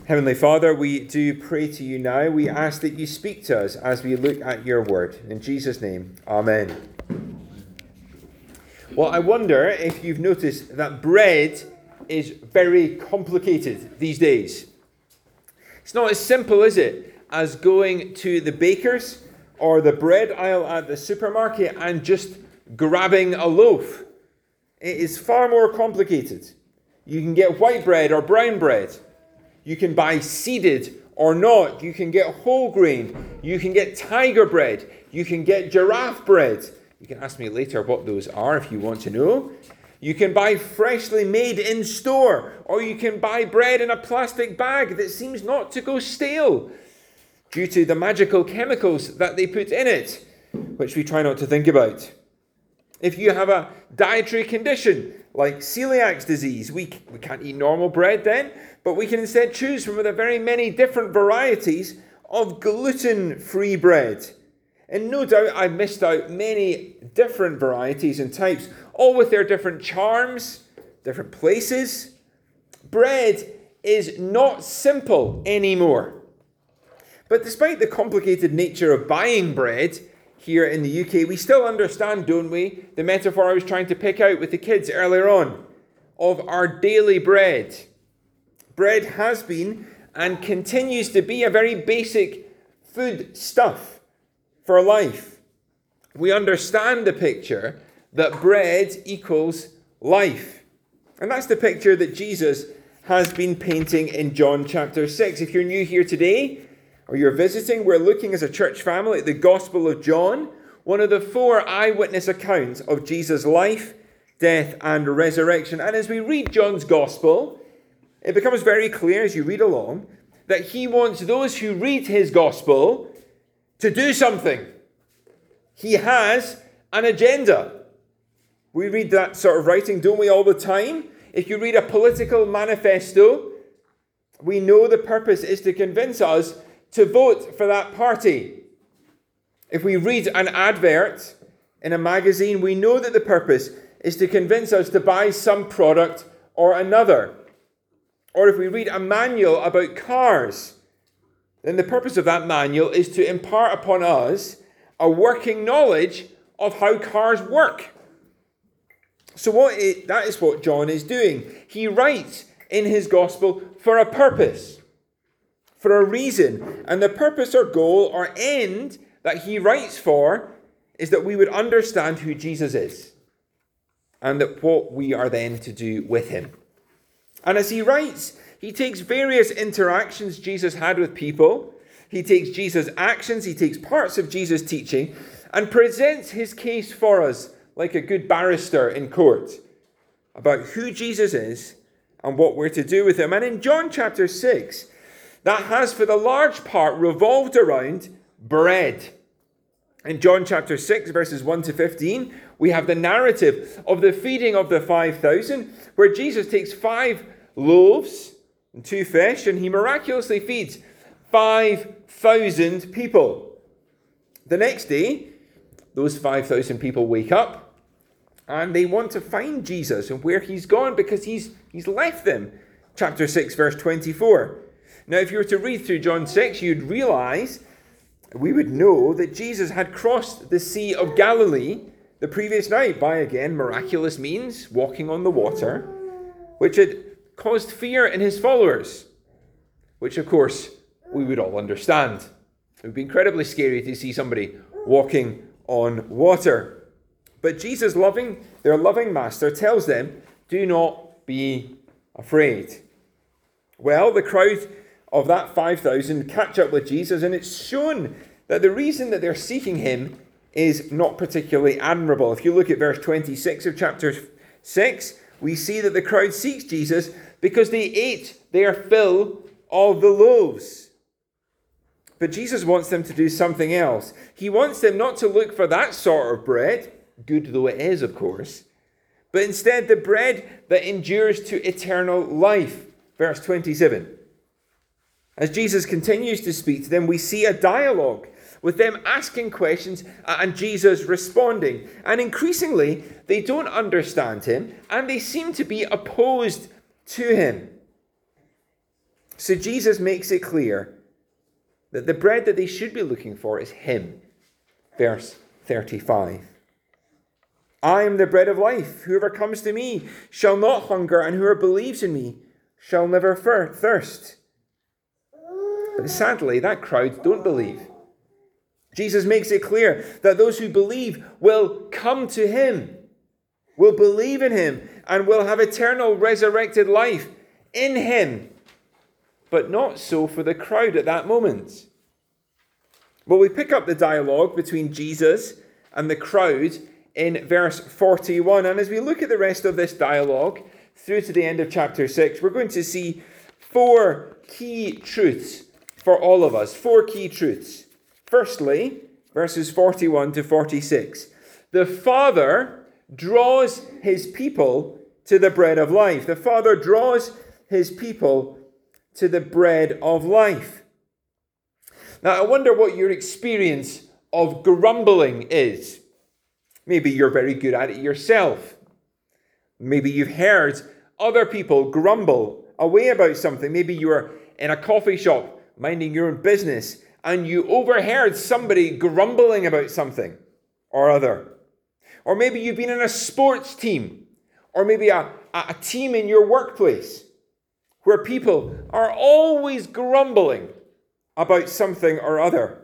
Heavenly Father, we do pray to you now. We ask that you speak to us as we look at your word. In Jesus' name, amen. Well, I wonder if you've noticed that bread is very complicated these days. It's not as simple, is it, as going to the baker's or the bread aisle at the supermarket and just grabbing a loaf. It is far more complicated. You can get white bread or brown bread. You can buy seeded or not. You can get whole grain. You can get tiger bread. You can get giraffe bread. You can ask me later what those are if you want to know. You can buy freshly made in store, or you can buy bread in a plastic bag that seems not to go stale due to the magical chemicals that they put in it, which we try not to think about. If you have a dietary condition like celiac disease, we can't eat normal bread then, but we can instead choose from the very many different varieties of gluten-free bread. And no doubt I've missed out many different varieties and types, all with their different charms, different places. Bread is not simple anymore. But despite the complicated nature of buying bread here in the UK, we still understand, don't we, the metaphor I was trying to pick out with the kids earlier on, of our daily bread. Bread has been and continues to be a very basic food stuff for life. We understand the picture that bread equals life. And that's the picture that Jesus has been painting in John chapter 6. If you're new here today, or you're visiting, we're looking as a church family at the Gospel of John, one of the 4 eyewitness accounts of Jesus' life, death, and resurrection. And as we read John's Gospel, it becomes very clear as you read along that he wants those who read his Gospel to do something. He has an agenda. We read that sort of writing, don't we, all the time? If you read a political manifesto, we know the purpose is to convince us to vote for that party. If we read an advert in a magazine, we know that the purpose is to convince us to buy some product or another. Or if we read a manual about cars, then the purpose of that manual is to impart upon us a working knowledge of how cars work. So that is what John is doing. He writes in his gospel for a purpose, for a reason. And the purpose or goal or end that he writes for is that we would understand who Jesus is and that what we are then to do with him. And as he writes, he takes various interactions Jesus had with people. He takes Jesus' actions, he takes parts of Jesus' teaching, and presents his case for us like a good barrister in court about who Jesus is and what we're to do with him. And in John chapter 6, that has for the large part revolved around bread. In John chapter 6, verses 1 to 15, we have the narrative of the feeding of the 5,000, where Jesus takes 5 loaves and 2 fish, and he miraculously feeds 5,000 people. The next day, those 5,000 people wake up, and they want to find Jesus and where he's gone because he's left them. Chapter 6, verse 24. Now, if you were to read through John 6, you'd realize, we would know that Jesus had crossed the Sea of Galilee the previous night by, again, miraculous means, walking on the water, which had caused fear in his followers, which, of course, we would all understand. It would be incredibly scary to see somebody walking on water. But Jesus, their loving master, tells them, do not be afraid. Well, the crowd of that 5,000 catch up with Jesus, and it's shown that the reason that they're seeking him is not particularly admirable. If you look at verse 26 of chapter 6, we see that the crowd seeks Jesus because they ate their fill of the loaves. But Jesus wants them to do something else. He wants them not to look for that sort of bread, good though it is, of course, but instead the bread that endures to eternal life. Verse 27. As Jesus continues to speak to them, we see a dialogue with them asking questions and Jesus responding. And increasingly, they don't understand him and they seem to be opposed to him. So Jesus makes it clear that the bread that they should be looking for is him. Verse 35. I am the bread of life. Whoever comes to me shall not hunger, and whoever believes in me shall never thirst. But sadly, that crowd don't believe. Jesus makes it clear that those who believe will come to him, will believe in him, and will have eternal resurrected life in him. But not so for the crowd at that moment. Well, we pick up the dialogue between Jesus and the crowd in verse 41. And as we look at the rest of this dialogue through to the end of chapter 6, we're going to see 4 key truths for all of us. 4 key truths. Firstly, verses 41 to 46. The Father draws his people to the bread of life. The Father draws his people to the bread of life. Now, I wonder what your experience of grumbling is. Maybe you're very good at it yourself. Maybe you've heard other people grumble away about something. Maybe you were in a coffee shop minding your own business and you overheard somebody grumbling about something or other. Or maybe you've been in a sports team, or maybe a team in your workplace where people are always grumbling about something or other.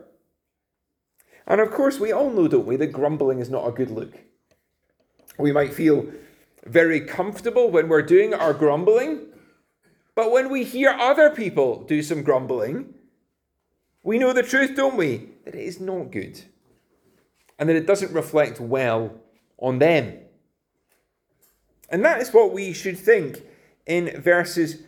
And of course, we all know, don't we, that grumbling is not a good look. We might feel very comfortable when we're doing our grumbling, but when we hear other people do some grumbling, we know the truth, don't we? That it is not good. And that it doesn't reflect well on them. And that is what we should think in verses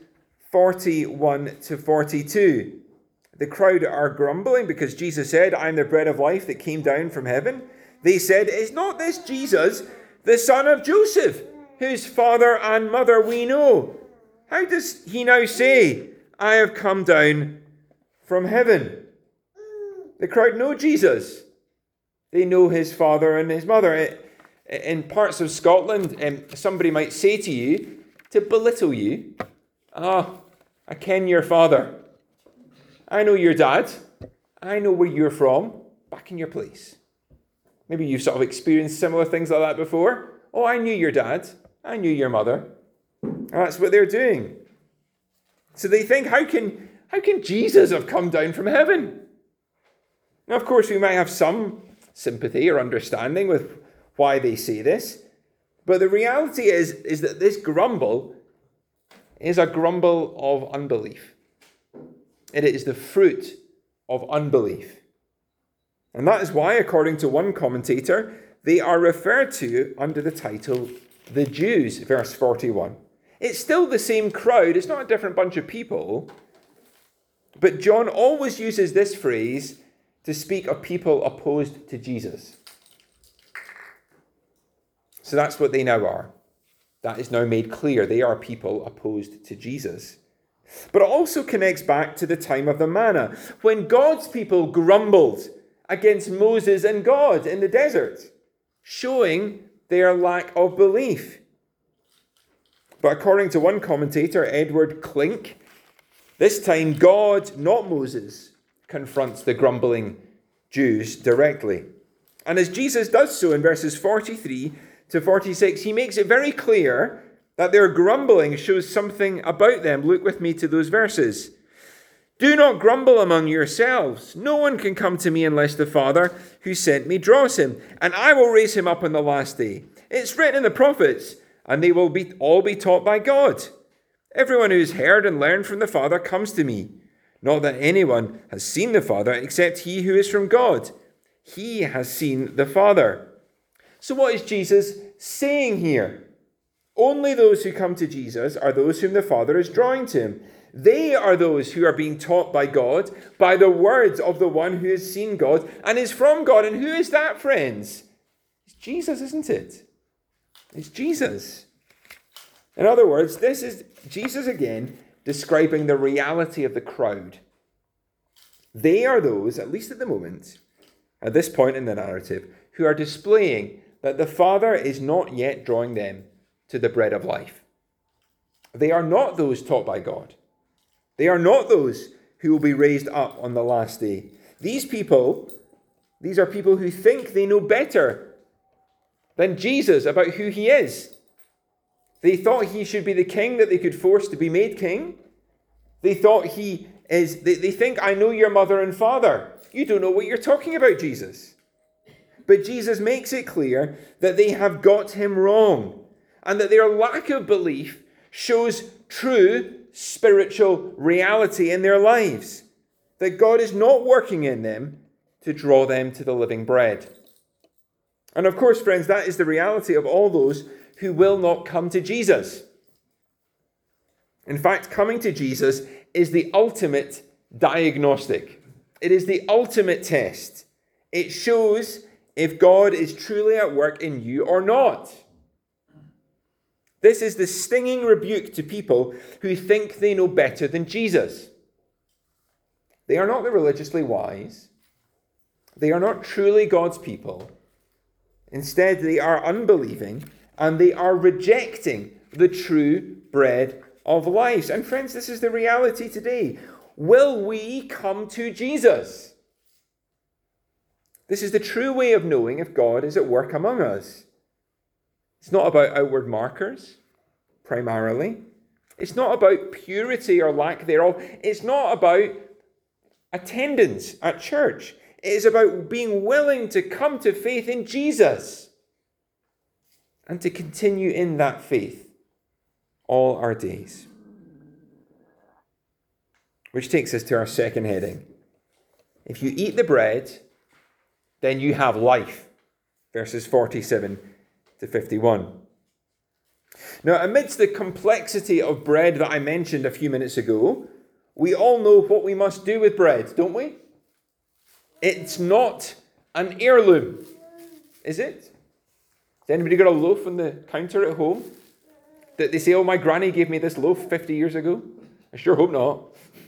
41 to 42. The crowd are grumbling because Jesus said, I am the bread of life that came down from heaven. They said, is not this Jesus, the son of Joseph, whose father and mother we know? How does he now say, I have come down from heaven? The crowd know Jesus. They know his father and his mother. In parts of Scotland, somebody might say to you, to belittle you, I ken your father. I know your dad. I know where you're from. Back in your place. Maybe you've sort of experienced similar things like that before. Oh, I knew your dad. I knew your mother. And that's what they're doing. So they think, how can Jesus have come down from heaven? Now, of course, we might have some sympathy or understanding with why they say this. But the reality is that this grumble is a grumble of unbelief. It is the fruit of unbelief. And that is why, according to one commentator, they are referred to under the title, the Jews, verse 41. It's still the same crowd. It's not a different bunch of people. But John always uses this phrase to speak of people opposed to Jesus. So that's what they now are. That is now made clear. They are people opposed to Jesus. But it also connects back to the time of the manna, when God's people grumbled against Moses and God in the desert, showing their lack of belief. But according to one commentator, Edward Klink, this time God, not Moses, confronts the grumbling Jews directly. And as Jesus does so in verses 43 to 46, he makes it very clear that their grumbling shows something about them. Look with me to those verses. Do not grumble among yourselves. No one can come to me unless the Father who sent me draws him, and I will raise him up on the last day. It's written in the prophets, and they will all be taught by God. Everyone who has heard and learned from the Father comes to me. Not that anyone has seen the Father except he who is from God. He has seen the Father. So what is Jesus saying here? Only those who come to Jesus are those whom the Father is drawing to him. They are those who are being taught by God, by the words of the one who has seen God and is from God. And who is that, friends? It's Jesus, isn't it? It's Jesus. In other words, this is Jesus again describing the reality of the crowd. They are those, at least at the moment, at this point in the narrative, who are displaying that the Father is not yet drawing them to the bread of life. They are not those taught by God. They are not those who will be raised up on the last day. These are people who think they know better than Jesus about who he is. They thought he should be the king that they could force to be made king. They think, I know your mother and father. You don't know what you're talking about, Jesus. But Jesus makes it clear that they have got him wrong, and that their lack of belief shows true spiritual reality in their lives. That God is not working in them to draw them to the living bread. And of course, friends, that is the reality of all those who will not come to Jesus. In fact, coming to Jesus is the ultimate diagnostic. It is the ultimate test. It shows if God is truly at work in you or not. This is the stinging rebuke to people who think they know better than Jesus. They are not the religiously wise. They are not truly God's people. Instead, they are unbelieving and they are rejecting the true bread of life. And friends, this is the reality today. Will we come to Jesus? This is the true way of knowing if God is at work among us. It's not about outward markers, primarily. It's not about purity or lack thereof. It's not about attendance at church. It is about being willing to come to faith in Jesus and to continue in that faith all our days. Which takes us to our second heading. If you eat the bread, then you have life. Verses 47 to 51. Now, amidst the complexity of bread that I mentioned a few minutes ago, we all know what we must do with bread, don't we? It's not an heirloom, is it? Has anybody got a loaf on the counter at home that they say, oh, my granny gave me this loaf 50 years ago? I sure hope not.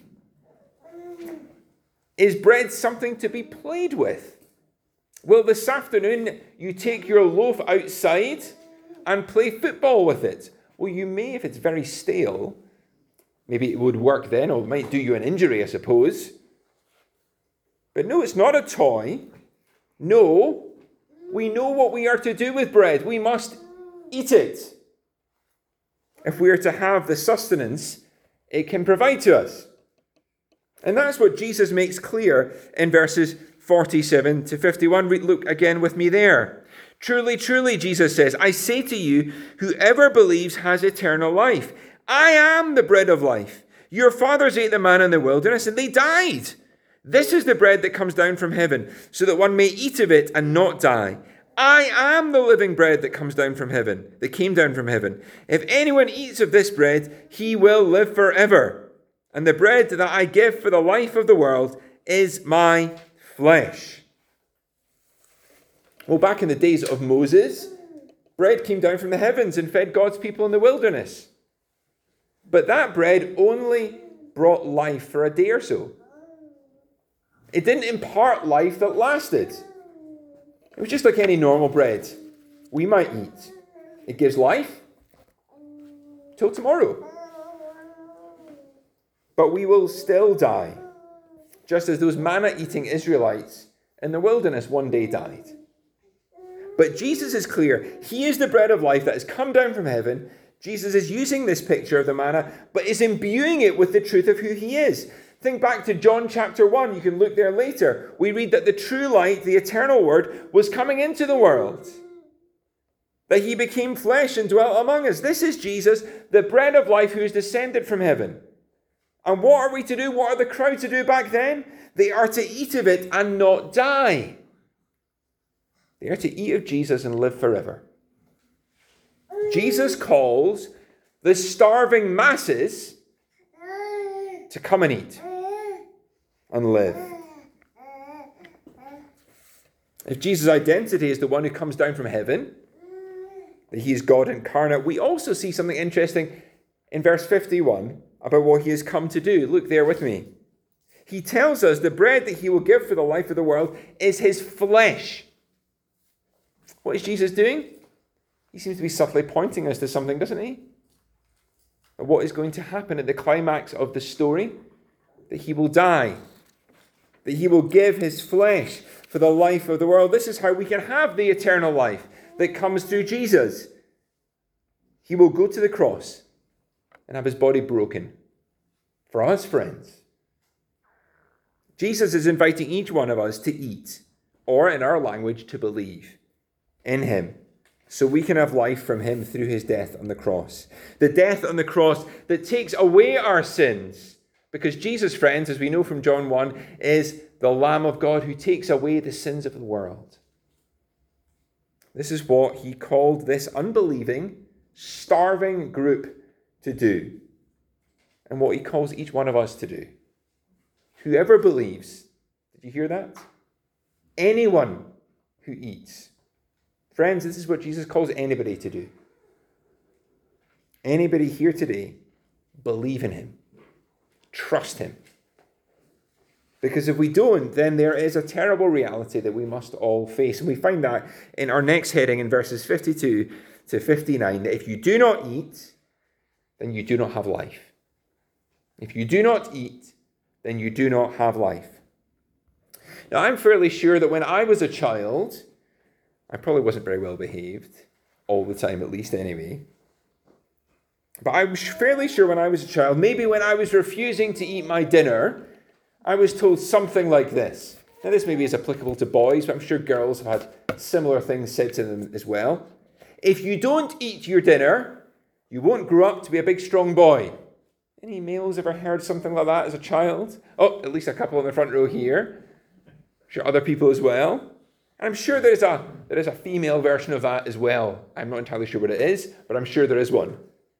Is bread something to be played with? Will this afternoon you take your loaf outside and play football with it? Well, you may if it's very stale. Maybe it would work then, or it might do you an injury, I suppose. But no, it's not a toy. No, we know what we are to do with bread. We must eat it if we are to have the sustenance it can provide to us. And that's what Jesus makes clear in verses 47 to 51. Look again with me there. Truly, truly, Jesus says, I say to you, whoever believes has eternal life. I am the bread of life. Your fathers ate the manna in the wilderness and they died. This is the bread that comes down from heaven, so that one may eat of it and not die. I am the living bread that comes down from heaven, that came down from heaven. If anyone eats of this bread, he will live forever. And the bread that I give for the life of the world is my flesh. Well, back in the days of Moses, bread came down from the heavens and fed God's people in the wilderness. But that bread only brought life for a day or so. It didn't impart life that lasted. It was just like any normal bread we might eat. It gives life till tomorrow. But we will still die, just as those manna-eating Israelites in the wilderness one day died. But Jesus is clear. He is the bread of life that has come down from heaven. Jesus is using this picture of the manna, but is imbuing it with the truth of who he is. Think back to John chapter 1. You can look there later. We read that the true light, the eternal word, was coming into the world. That he became flesh and dwelt among us. This is Jesus, the bread of life, who is descended from heaven. And what are we to do? What are the crowd to do back then? They are to eat of it and not die. They are to eat of Jesus and live forever. Jesus calls the starving masses to come and eat and live. If Jesus' identity is the one who comes down from heaven, that he is God incarnate, we also see something interesting in verse 51 about what he has come to do. Look there with me. He tells us the bread that he will give for the life of the world is his flesh. What is Jesus doing? He seems to be subtly pointing us to something, doesn't he? what is going to happen at the climax of the story? That he will die. That he will give his flesh for the life of the world. This is how we can have the eternal life that comes through Jesus. He will go to the cross and have his body broken for us, friends. Jesus is inviting each one of us to eat, or in our language, to believe in him, so we can have life from him through his death on the cross. The death on the cross that takes away our sins. Because Jesus, friends, as we know from John 1, is the Lamb of God who takes away the sins of the world. This is what he called this unbelieving, starving group to do. And what he calls each one of us to do. Whoever believes, did you hear that? Anyone who eats. Friends, this is what Jesus calls anybody to do. Anybody here today, believe in him. Trust him. Because if we don't, then there is a terrible reality that we must all face. And we find that in our next heading in verses 52 to 59, that if you do not eat, then you do not have life. If you do not eat, then you do not have life. Now, I'm fairly sure that when I was a child, I probably wasn't very well behaved, all the time at least anyway. But I was fairly sure when I was a child, maybe when I was refusing to eat my dinner, I was told something like this. Now, this maybe is applicable to boys, but I'm sure girls have had similar things said to them as well. If you don't eat your dinner, you won't grow up to be a big, strong boy. Any males ever heard something like that as a child? Oh, at least a couple in the front row here. I'm sure other people as well. And I'm sure there is a female version of that as well. I'm not entirely sure what it is, but I'm sure there is one.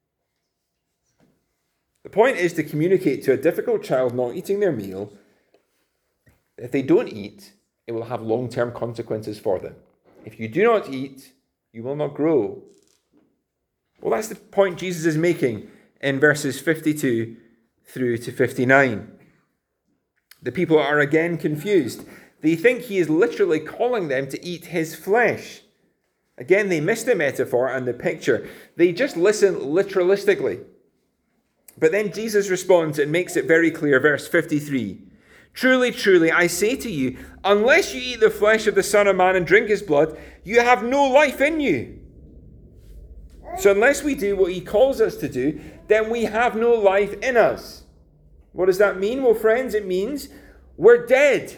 The point is to communicate to a difficult child not eating their meal. If they don't eat, it will have long-term consequences for them. If you do not eat, you will not grow. Well, that's the point Jesus is making in verses 52 through to 59. The people are again confused. They think he is literally calling them to eat his flesh. Again, they miss the metaphor and the picture. They just listen literalistically. But then Jesus responds and makes it very clear. Verse 53. Truly, truly, I say to you, unless you eat the flesh of the Son of Man and drink his blood, you have no life in you. So unless we do what he calls us to do, then we have no life in us. What does that mean? Well, friends, it means we're dead.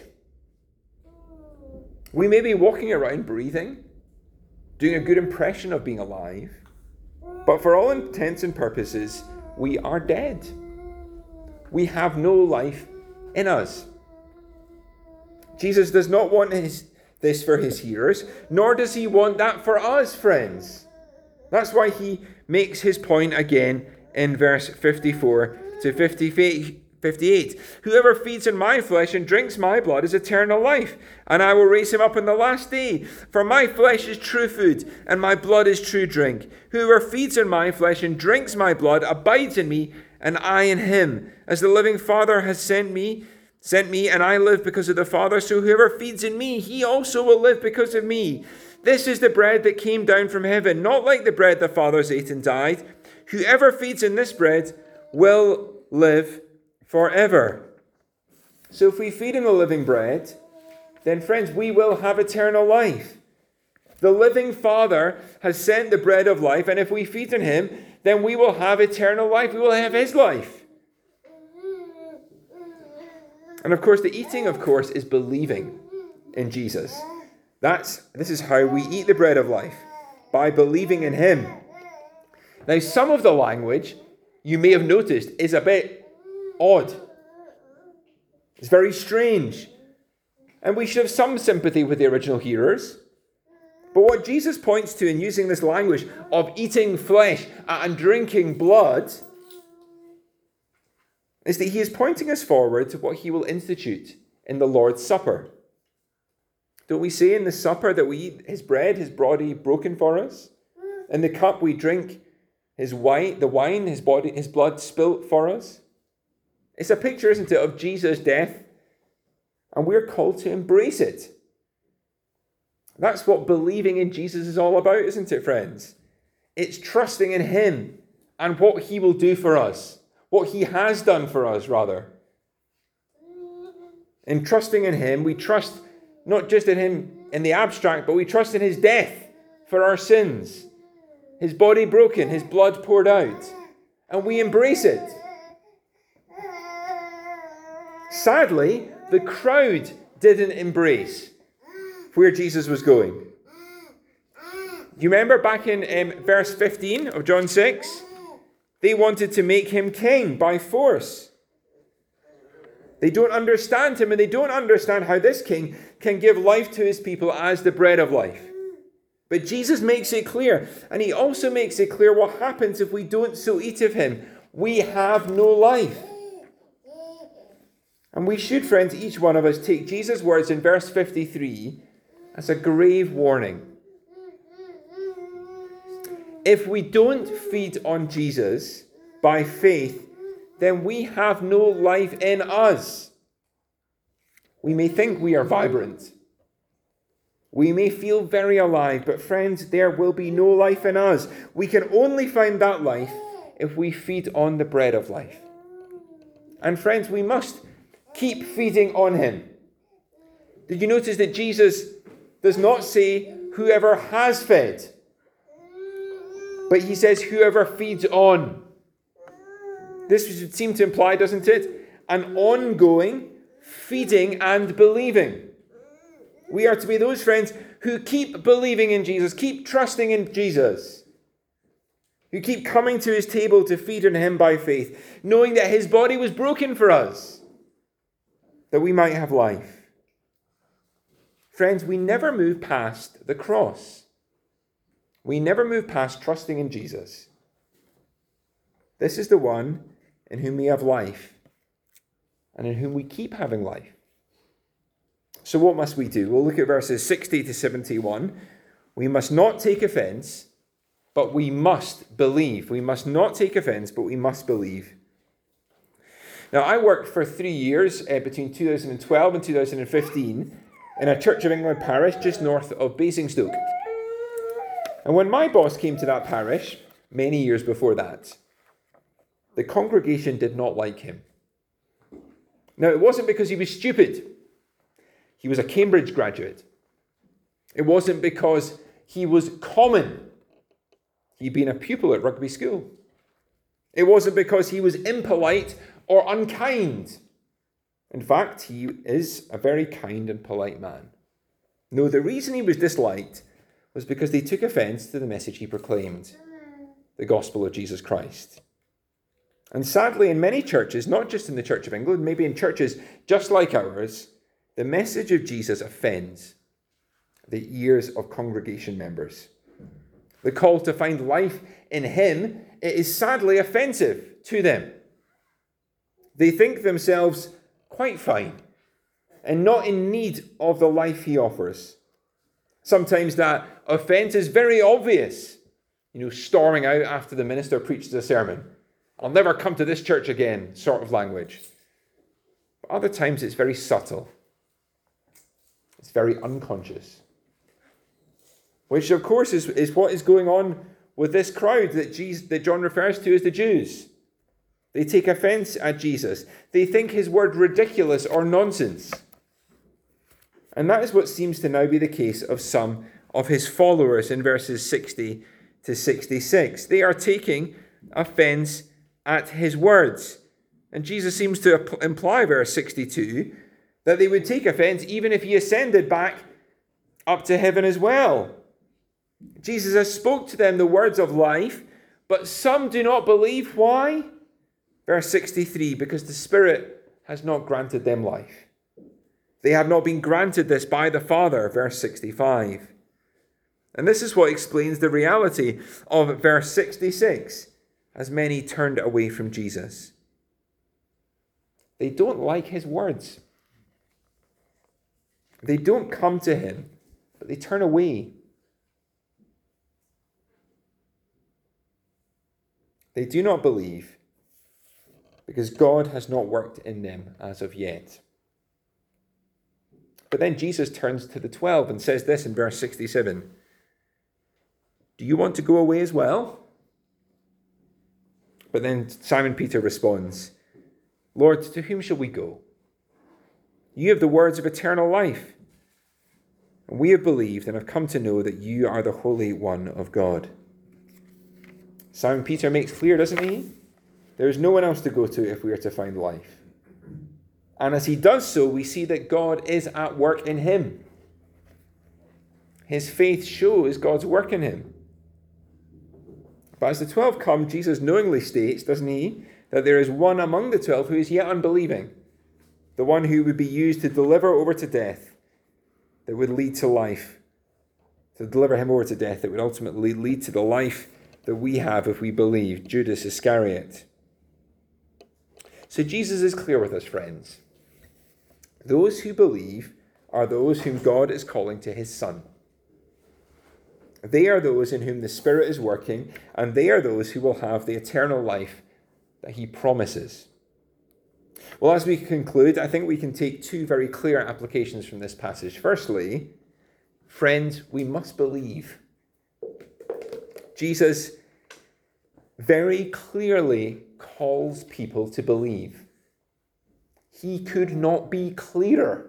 We may be walking around breathing, doing a good impression of being alive, but for all intents and purposes, we are dead. We have no life in us. Jesus does not want this for his hearers, nor does he want that for us, friends. That's why he makes his point again in verse 54 to 58. Whoever feeds on my flesh and drinks my blood is eternal life, and I will raise him up in the last day. For my flesh is true food, and my blood is true drink. Whoever feeds on my flesh and drinks my blood abides in me, and I in him. As the living Father has sent me, and I live because of the Father, so whoever feeds in me, he also will live because of me. This is the bread that came down from heaven, not like the bread the fathers ate and died. Whoever feeds in this bread will live forever. So if we feed on the living bread, then friends, we will have eternal life. The living Father has sent the bread of life, and if we feed on him, then we will have eternal life. We will have his life. And of course, the eating, of course, is believing in Jesus. This is how we eat the bread of life, by believing in him. Now, some of the language, you may have noticed, is a bit odd. It's very strange. And we should have some sympathy with the original hearers. But what Jesus points to in using this language of eating flesh and drinking blood is that he is pointing us forward to what he will institute in the Lord's Supper. Don't we say in the supper that we eat his bread, his body broken for us? In the cup we drink his wine, his blood spilt for us? It's a picture, isn't it, of Jesus' death, and we're called to embrace it. That's what believing in Jesus is all about, isn't it, friends? It's trusting in him and what he will do for us, what he has done for us, rather. In trusting in him, we trust not just in him in the abstract, but we trust in his death for our sins, his body broken, his blood poured out, and we embrace it. Sadly, the crowd didn't embrace where Jesus was going. Do you remember back in verse 15 of John 6? They wanted to make him king by force. They don't understand him, and they don't understand how this king can give life to his people as the bread of life. But Jesus makes it clear, and he also makes it clear what happens if we don't so eat of him. We have no life. And we should, friends, each one of us take Jesus' words in verse 53 as a grave warning. If we don't feed on Jesus by faith, then we have no life in us. We may think we are vibrant. We may feel very alive, but friends, there will be no life in us. We can only find that life if we feed on the bread of life. And friends, we must keep feeding on him. Did you notice that Jesus does not say whoever has fed, but he says whoever feeds on? This would seem to imply, doesn't it, an ongoing feeding and believing. We are to be those friends who keep believing in Jesus, keep trusting in Jesus, who keep coming to his table to feed on him by faith, knowing that his body was broken for us, that we might have life. Friends, we never move past the cross. We never move past trusting in Jesus. This is the one in whom we have life, and in whom we keep having life. So what must we do? We'll look at verses 60 to 71. We must not take offense, but we must believe. We must not take offense, but we must believe. Now, I worked for 3 years between 2012 and 2015 in a Church of England parish just north of Basingstoke. And when my boss came to that parish, many years before that, the congregation did not like him. Now, it wasn't because he was stupid. He was a Cambridge graduate. It wasn't because he was common. He'd been a pupil at Rugby School. It wasn't because he was impolite or unkind. In fact, he is a very kind and polite man. No, the reason he was disliked was because they took offense to the message he proclaimed, the gospel of Jesus Christ. And sadly, in many churches, not just in the Church of England, maybe in churches just like ours, the message of Jesus offends the ears of congregation members. The call to find life in him, it is sadly offensive to them. They think themselves quite fine and not in need of the life he offers. Sometimes that offense is very obvious. Storming out after the minister preaches a sermon. I'll never come to this church again, sort of language. But other times it's very subtle. It's very unconscious. Which, of course, is what is going on with this crowd that John refers to as the Jews. They take offense at Jesus. They think his word ridiculous or nonsense. And that is what seems to now be the case of some of his followers in verses 60 to 66. They are taking offense at his words. And Jesus seems to imply, verse 62, that they would take offense even if he ascended back up to heaven as well. Jesus has spoke to them the words of life, but some do not believe. Why? Verse 63, because the Spirit has not granted them life. They have not been granted this by the Father, verse 65. And this is what explains the reality of verse 66, as many turned away from Jesus. They don't like his words. They don't come to him, but they turn away. They do not believe because God has not worked in them as of yet. But then Jesus turns to the 12 and says this in verse 67. Do you want to go away as well? But then Simon Peter responds, Lord, to whom shall we go? You have the words of eternal life. And we have believed and have come to know that you are the Holy One of God. Simon Peter makes clear, doesn't he? There is no one else to go to if we are to find life. And as he does so, we see that God is at work in him. His faith shows God's work in him. But as the 12 come, Jesus knowingly states, doesn't he, that there is one among the 12 who is yet unbelieving, the one who would be used to deliver over to death, that would lead to life, to deliver him over to death, that would ultimately lead to the life that we have if we believe, Judas Iscariot. So Jesus is clear with us, friends. Those who believe are those whom God is calling to his Son. They are those in whom the Spirit is working, and they are those who will have the eternal life that he promises. Well, as we conclude, I think we can take two very clear applications from this passage. Firstly, friends, we must believe. Jesus very clearly calls people to believe. He could not be clearer.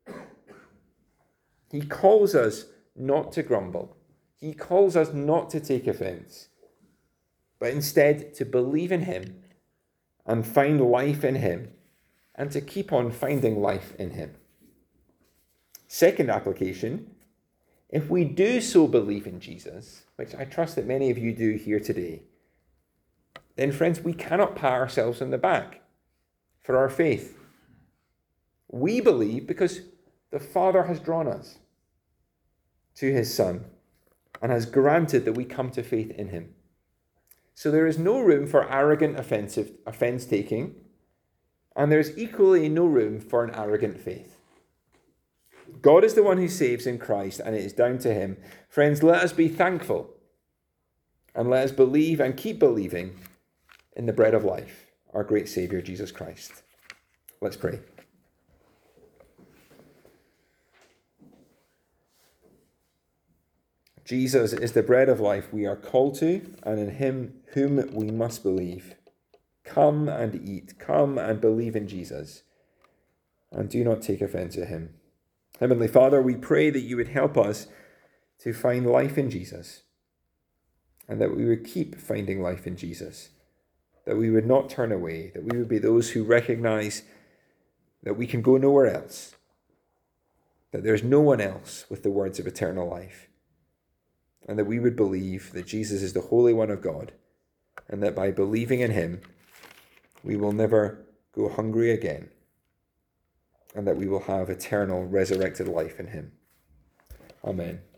He calls us not to grumble. He calls us not to take offense, but instead to believe in him and find life in him, and to keep on finding life in him. Second application, if we do so believe in Jesus, which I trust that many of you do here today, then friends, we cannot pat ourselves on the back for our faith. We believe because the Father has drawn us to his Son and has granted that we come to faith in him. So there is no room for arrogant offense-taking, and there's equally no room for an arrogant faith. God is the one who saves in Christ, and it is down to him. Friends, let us be thankful, and let us believe and keep believing in the bread of life, our great Saviour, Jesus Christ. Let's pray. Jesus is the bread of life we are called to, and in him whom we must believe. Come and eat. Come and believe in Jesus, and do not take offense at him. Heavenly Father, we pray that you would help us to find life in Jesus, and that we would keep finding life in Jesus, that we would not turn away, that we would be those who recognize that we can go nowhere else, that there's no one else with the words of eternal life, and that we would believe that Jesus is the Holy One of God, and that by believing in him, we will never go hungry again, and that we will have eternal resurrected life in him. Amen.